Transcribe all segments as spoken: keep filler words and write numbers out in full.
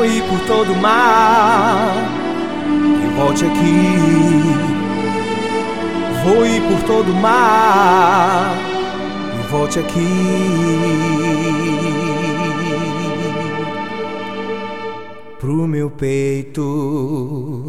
voe por todo o mar e volte aqui. Voe por todo o mar e volte aqui pro meu peito.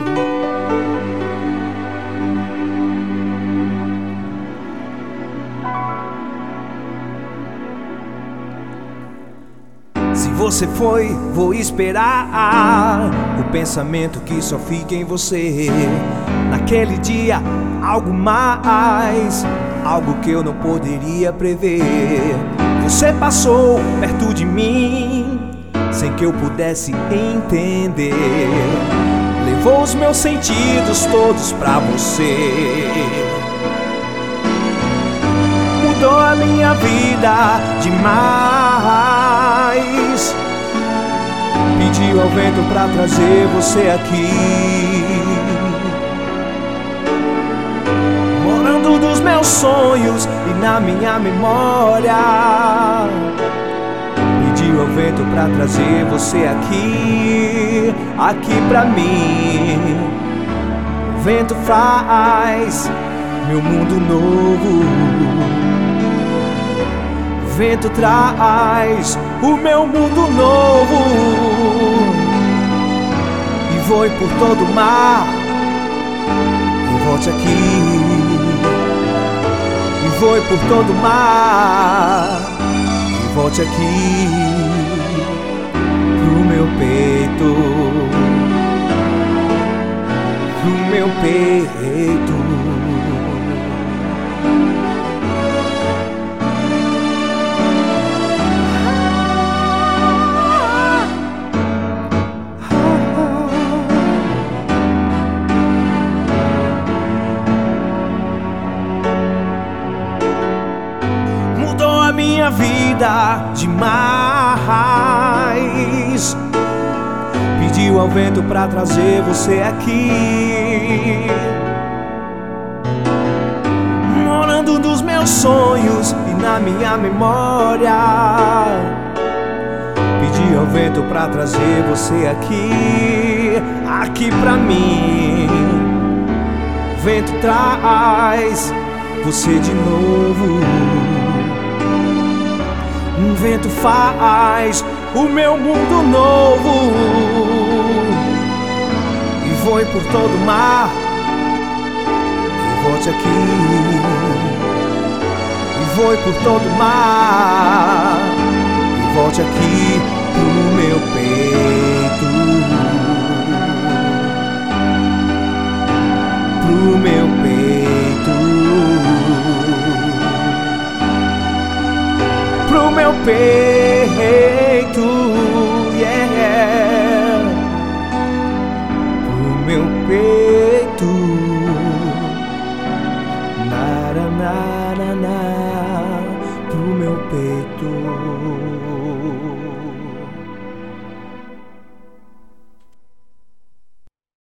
Se você foi, vou esperar o pensamento que só fica em você. Naquele dia, algo mais, algo que eu não poderia prever. Você passou perto de mim, sem que eu pudesse entender. Levou os meus sentidos todos pra você. Mudou a minha vida demais. Pediu ao vento pra trazer você aqui. Morando dos meus sonhos e na minha memória. Pediu ao vento pra trazer você aqui, aqui pra mim. O vento faz meu mundo novo. O vento traz o meu mundo novo. E voe por todo o mar e volte aqui. E voe por todo o mar e volte aqui pro meu peito, pro meu peito. Minha vida demais. Pediu ao vento pra trazer você aqui. Morando nos meus sonhos e na minha memória. Pediu ao vento pra trazer você aqui, aqui pra mim. O vento traz você de novo. Um vento faz o meu mundo novo. E voe por todo o mar e volte aqui. E voe por todo o mar e volte aqui pro meu peito, pro meu peito, pro meu peito, yeah. Pro meu peito, na, na, na, na, pro meu peito.